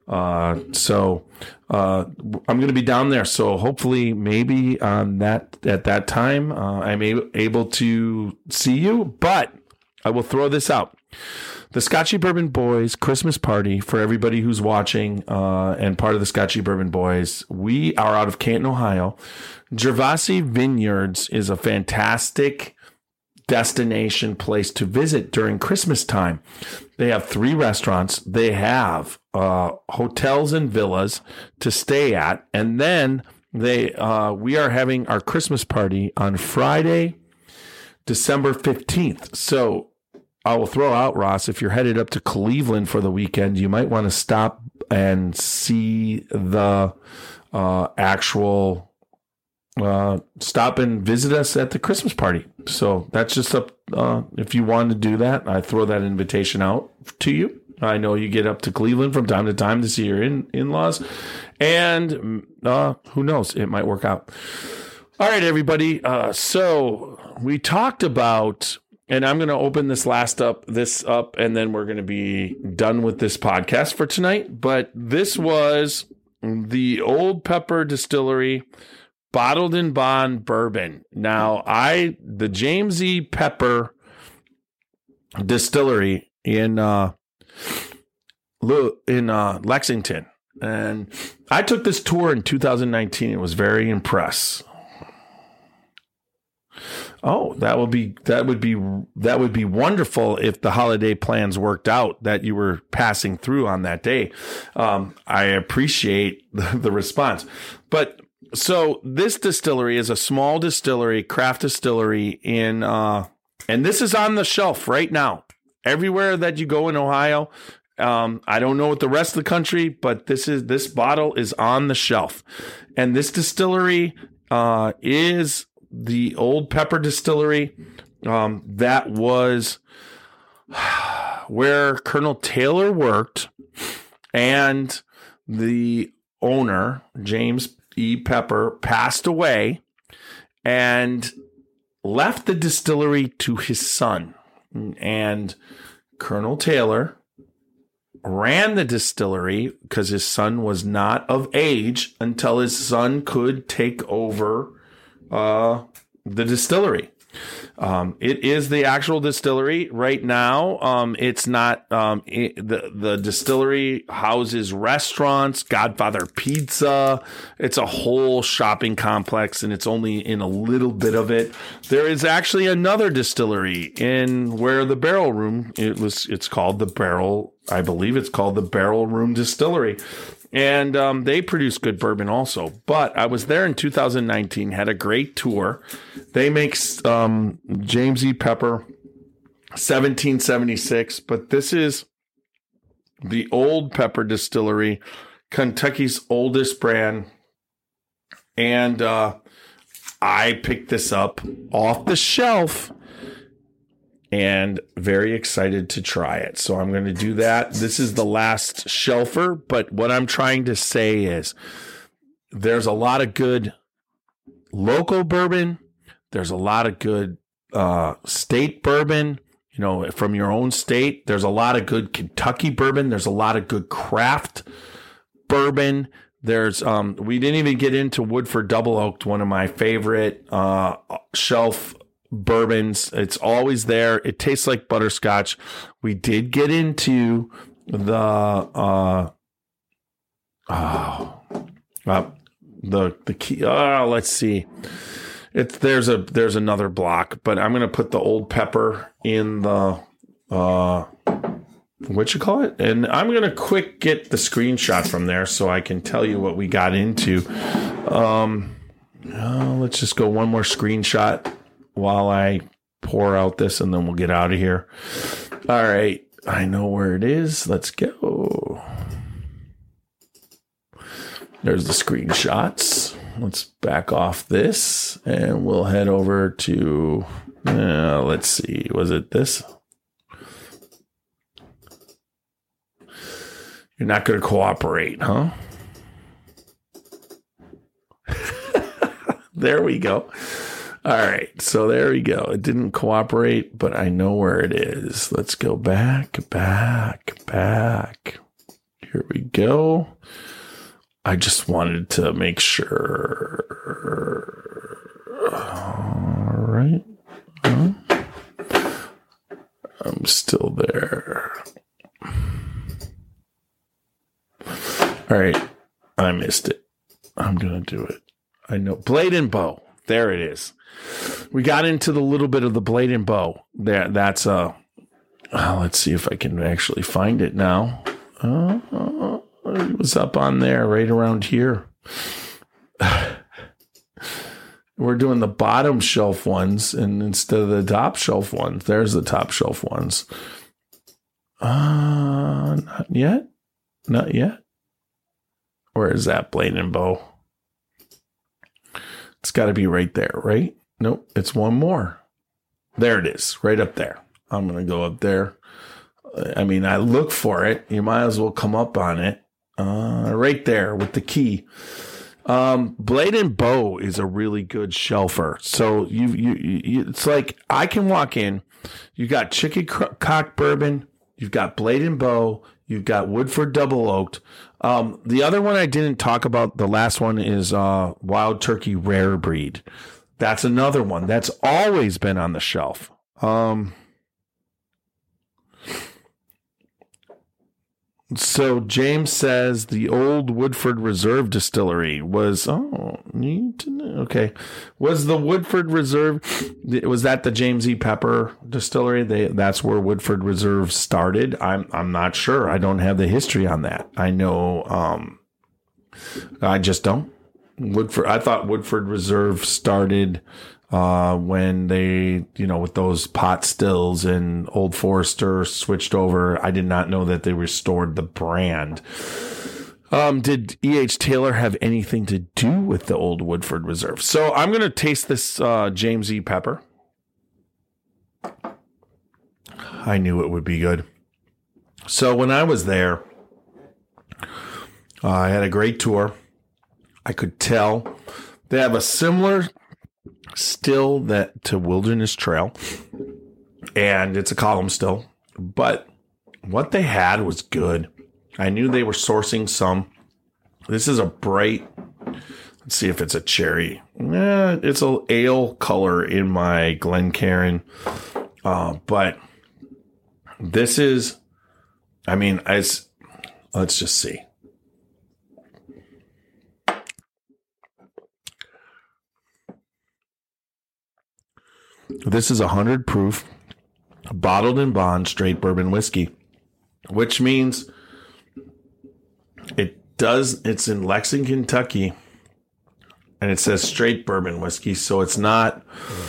So I'm going to be down there. So hopefully maybe at that time I'm able to see you. But I will throw this out. The Scotchy Bourbon Boys Christmas party for everybody who's watching and part of the Scotchy Bourbon Boys. We are out of Canton, Ohio. Gervasi Vineyards is a fantastic destination place to visit during Christmas time. They have 3 restaurants. They have hotels and villas to stay at. And then we are having our Christmas party on Friday, December 15th. So I will throw out, Ross, if you're headed up to Cleveland for the weekend, you might want to stop and see the actual stop and visit us at the Christmas party. So that's just up. If you want to do that, I throw that invitation out to you. I know you get up to Cleveland from time to time to see your in-laws, and who knows, it might work out. All right, everybody. So we talked about, and I'm going to open this up, and then we're going to be done with this podcast for tonight. But this was the Old Pepper Distillery Bottled in Bond Bourbon. Now, the James E. Pepper Distillery in Lexington, and I took this tour in 2019. It was very impressed. Oh, that would be wonderful if the holiday plans worked out that you were passing through on that day. I appreciate the response. But so this distillery is a small distillery, craft distillery and this is on the shelf right now. Everywhere that you go in Ohio. I don't know what the rest of the country, but this bottle is on the shelf. And this distillery is the Old Pepper Distillery. That was where Colonel Taylor worked, and the owner, James E. Pepper, passed away and left the distillery to his son. And Colonel Taylor ran the distillery because his son was not of age until his son could take over the distillery. It is the actual distillery right now. It's not, the distillery houses restaurants, Godfather Pizza. It's a whole shopping complex, and it's only in a little bit of it. There is actually another distillery in where the Barrel Room, it's called the Barrel, I believe it's called the Barrel Room Distillery. And they produce good bourbon also. But I was there in 2019, had a great tour. They make James E. Pepper 1776, but this is the Old Pepper Distillery, Kentucky's oldest brand. And I picked this up off the shelf and very excited to try it. So I'm going to do that. This is the last shelfer, but what I'm trying to say is there's a lot of good local bourbon. There's a lot of good state bourbon, from your own state. There's a lot of good Kentucky bourbon. There's a lot of good craft bourbon. There's we didn't even get into Woodford Double Oaked, one of my favorite shelf bourbons. It's always there. It tastes like butterscotch. We did get into the key. Let's see. There's another block, but I'm gonna put the Old Pepper in the what you call it, and I'm gonna quick get the screenshot from there so I can tell you what we got into. Let's just go one more screenshot while I pour out this, and then we'll get out of here. All right. I know where it is. Let's go. There's the screenshots. Let's back off this, and we'll head over to, let's see. Was it this? You're not going to cooperate, huh? There we go. All right, so there we go. It didn't cooperate, but I know where it is. Let's go back. Here we go. I just wanted to make sure. All right. I'm still there. All right, I missed it. I'm going to do it. I know. Blade and Bow. There it is. We got into the little bit of the Blade and Bow. That's let's see if I can actually find it now. It was up on there, right around here. We're doing the bottom shelf ones, and instead of the top shelf ones, there's the top shelf ones. Not yet. Where is that Blade and Bow? It's got to be right there, right? Nope, it's one more. There it is, right up there. I'm going to go up there. I mean, I look for it. You might as well come up on it. Right there with the key. Blade and Bow is a really good shelfer. So you it's like I can walk in. You got Chicken Cock Bourbon. You've got Blade and Bow. You've got Woodford Double Oaked. The other one I didn't talk about, the last one, is Wild Turkey Rare Breed. That's another one that's always been on the shelf. So James says the old Woodford Reserve Distillery was, need to know. Okay. Was the Woodford Reserve, was that the James E. Pepper Distillery? That's where Woodford Reserve started. I'm not sure. I don't have the history on that. I know, I just don't. I thought Woodford Reserve started when they, with those pot stills and Old Forester switched over. I did not know that they restored the brand. Did E.H. Taylor have anything to do with the old Woodford Reserve? So I'm going to taste this James E. Pepper. I knew it would be good. So when I was there, I had a great tour. I could tell they have a similar still to Wilderness Trail, and it's a column still, but what they had was good. I knew they were sourcing some. This is a bright Let's see if it's a cherry. It's a ale color in my Glencairn. But this is, I mean, let's just see. This is 100 proof, bottled in bond, straight bourbon whiskey, which means it's in Lexington, Kentucky, and it says straight bourbon whiskey, so it's not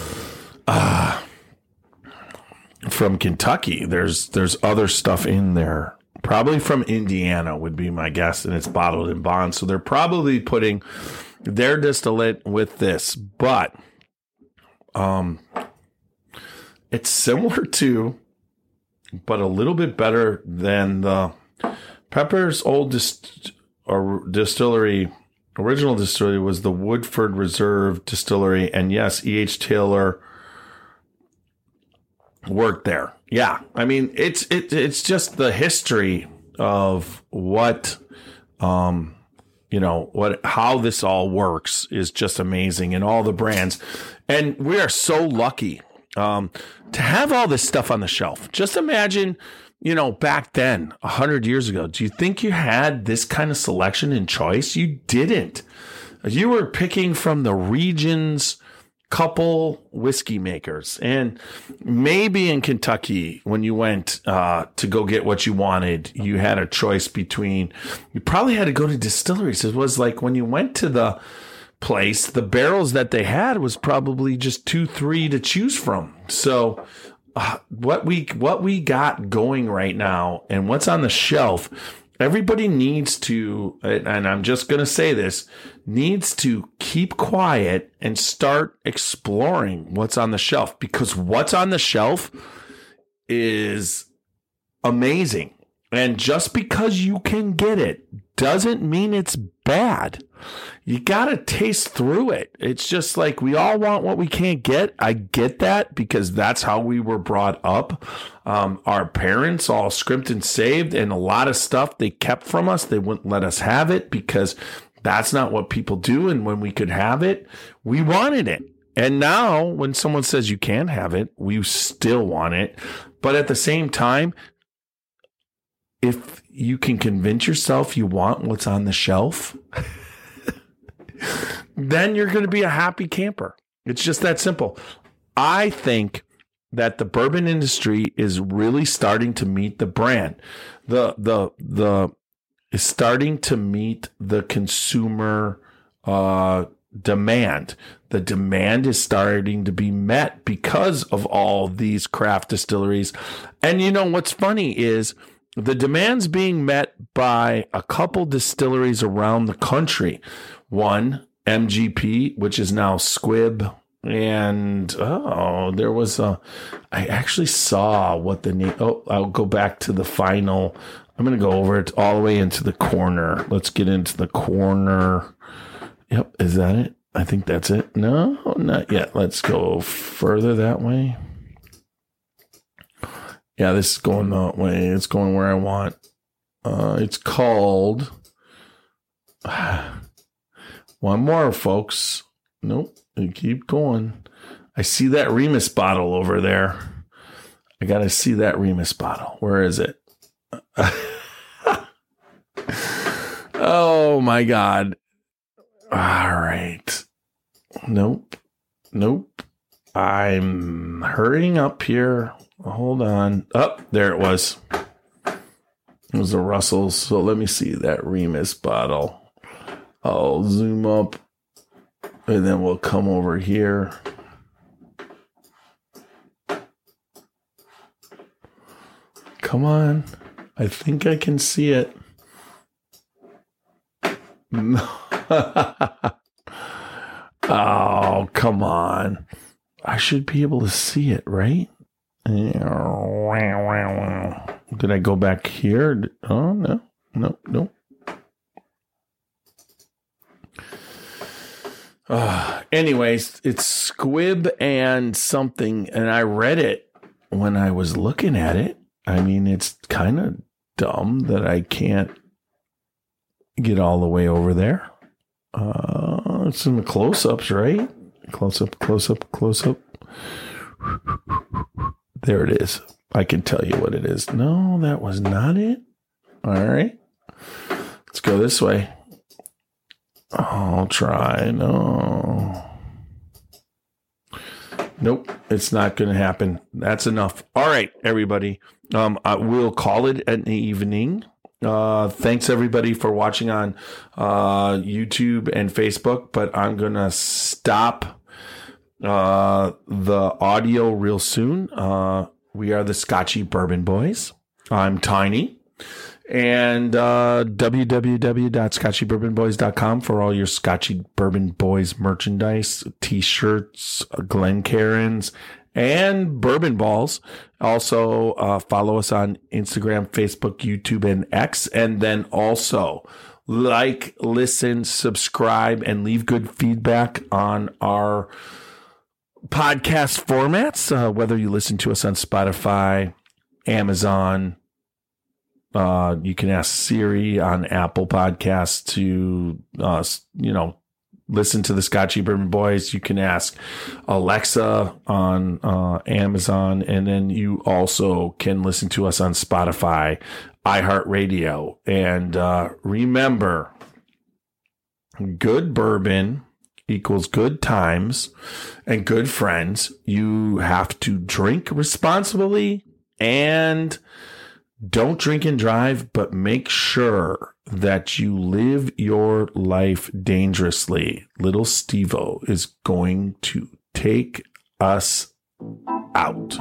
from Kentucky. There's other stuff in there, probably from Indiana would be my guess, and it's bottled in bond, so they're probably putting their distillate with this, but it's similar to, but a little bit better than the Pepper's old distillery. Original distillery was the Woodford Reserve Distillery, and yes, E.H. Taylor worked there. Yeah, I mean it's just the history of what how this all works is just amazing, and all the brands, and we are so lucky to have all this stuff on the shelf. Just imagine, back then, 100 years ago, do you think you had this kind of selection and choice? You didn't. You were picking from the region's couple whiskey makers. And maybe in Kentucky, when you went to go get what you wanted, you had a choice between, you probably had to go to distilleries. It was like when you went to the place, the barrels that they had was probably just 2-3 to choose from. So what we got going right now and what's on the shelf, everybody needs to, and I'm just going to say this, needs to keep quiet and start exploring what's on the shelf, because what's on the shelf is amazing. And just because you can get it doesn't mean it's bad. You got to taste through it. It's just like we all want what we can't get. I get that because that's how we were brought up. Our parents all scrimped and saved, and a lot of stuff they kept from us. They wouldn't let us have it because that's not what people do. And when we could have it, we wanted it. And now when someone says you can't have it, we still want it. But at the same time, if you can convince yourself you want what's on the shelf, then you're going to be a happy camper. It's just that simple. I think that the bourbon industry is really starting to meet the brand. Is starting to meet the consumer demand. The demand is starting to be met because of all these craft distilleries. And what's funny is the demand's being met by a couple distilleries around the country. One, MGP, which is now Squibb. And, there was I actually saw what the name, I'll go back to the final. I'm going to go over it all the way into the corner. Let's get into the corner. Yep. Is that it? I think that's it. No, not yet. Let's go further that way. Yeah, this is going that way. It's going where I want. It's called... One more, folks. Nope. Keep going. I see that Remus bottle over there. I got to see that Remus bottle. Where is it? Oh, my God. All right. Nope. I'm hurrying up here. Hold on. Oh, there it was. It was a Russell's. So let me see that Remus bottle. I'll zoom up and then we'll come over here. Come on. I think I can see it. Oh, come on. I should be able to see it, right? Did I go back here? Oh, no. Anyways, it's Squibb and something, and I read it when I was looking at it. I mean, it's kind of dumb that I can't get all the way over there. It's in the close-ups, right? Close-up. There it is. I can tell you what it is. No, that was not it. All right. Let's go this way. I'll try. No. Nope. It's not going to happen. That's enough. All right, everybody. We'll call it an evening. Thanks, everybody, for watching on YouTube and Facebook. But I'm going to stop the audio real soon. We are the Scotchy Bourbon Boys. I'm Tiny. And www.scotchybourbonboys.com for all your Scotchy Bourbon Boys merchandise, t-shirts, Glencairns, and bourbon balls. Also, follow us on Instagram, Facebook, YouTube, and X. And then also like, listen, subscribe, and leave good feedback on our podcast formats, whether you listen to us on Spotify, Amazon. You can ask Siri on Apple Podcasts to, listen to the Scotchy Bourbon Boys. You can ask Alexa on Amazon. And then you also can listen to us on Spotify, iHeartRadio. And remember, good bourbon equals good times and good friends. You have to drink responsibly and don't drink and drive, but make sure that you live your life dangerously. Little Steve-O is going to take us out.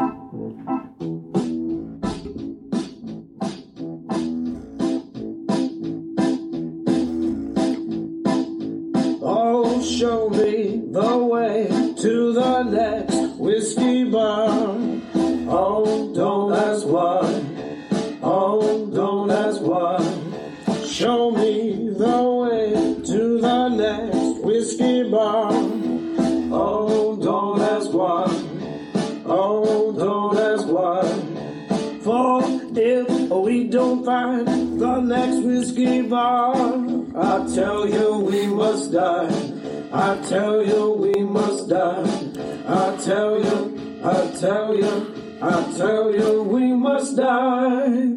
Oh, show me the way to the next whiskey bar. Oh, don't ask why. Oh, don't ask why. Show me the way to the next whiskey bar. Oh, don't ask why. Oh, don't ask why. For if we don't find the next whiskey bar, I tell you we must die. I tell you we must die. I tell you we must die.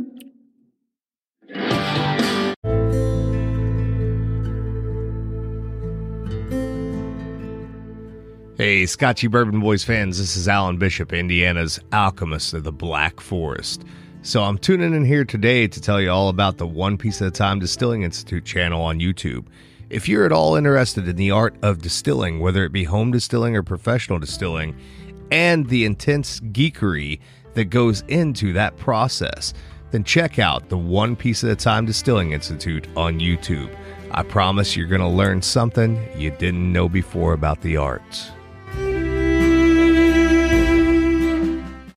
Hey, Scotchy Bourbon Boys fans, this is Alan Bishop, Indiana's alchemist of the Black Forest. So I'm tuning in here today to tell you all about the One Piece at a Time Distilling Institute channel on YouTube. If you're at all interested in the art of distilling, whether it be home distilling or professional distilling, and the intense geekery that goes into that process, then check out the One Piece at a Time Distilling Institute on YouTube. I promise you're going to learn something you didn't know before about the arts.